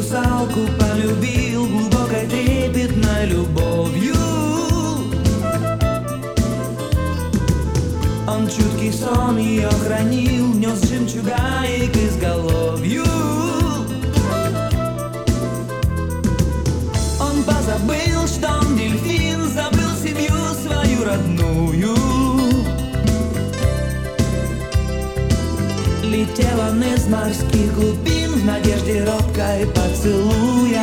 русалку полюбил глубокой трепетной любовью. Он чуткий сон ее хранил, нес жемчуга и к изголовью. Он позабыл, что он дельфин, забыл семью свою родную. Летел он из морских глубин в надежде робкой поцелуя.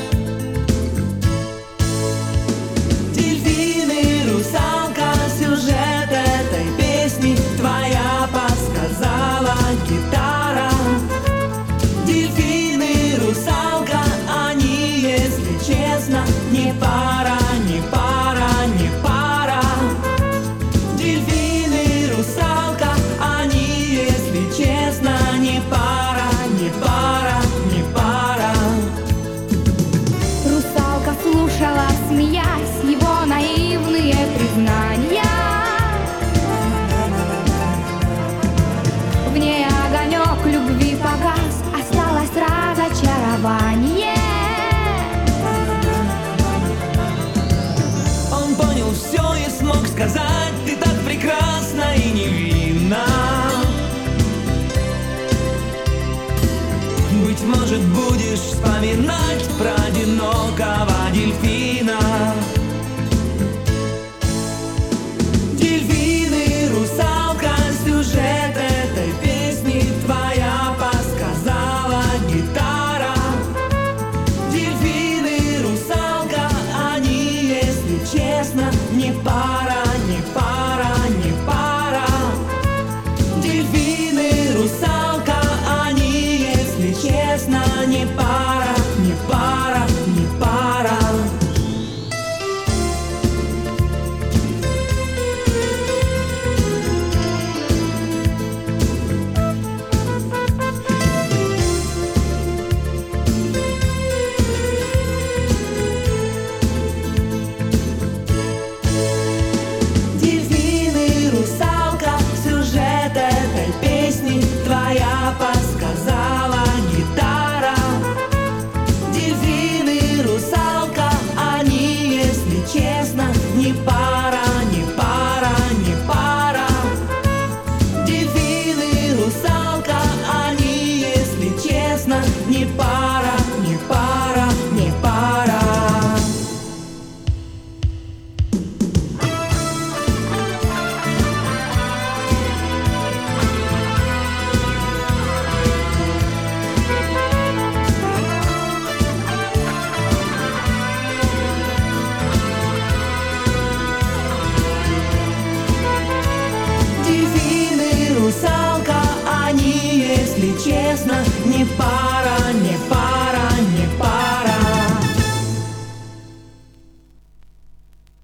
Дельфины, русалка, сюжет этой песни твоя подсказала гитара. Дельфины, русалка, они, если честно, не пара, не пара, не пара. Дельфины, русалка, они, если честно, не пара, не пара, не пара. Русалка слушала, смеясь, его наивные признания. В ней огонек любви погас, осталось разочарование. Он понял все и смог сказать: ты так прекрасна и невинна. Быть может, будешь вспоминать про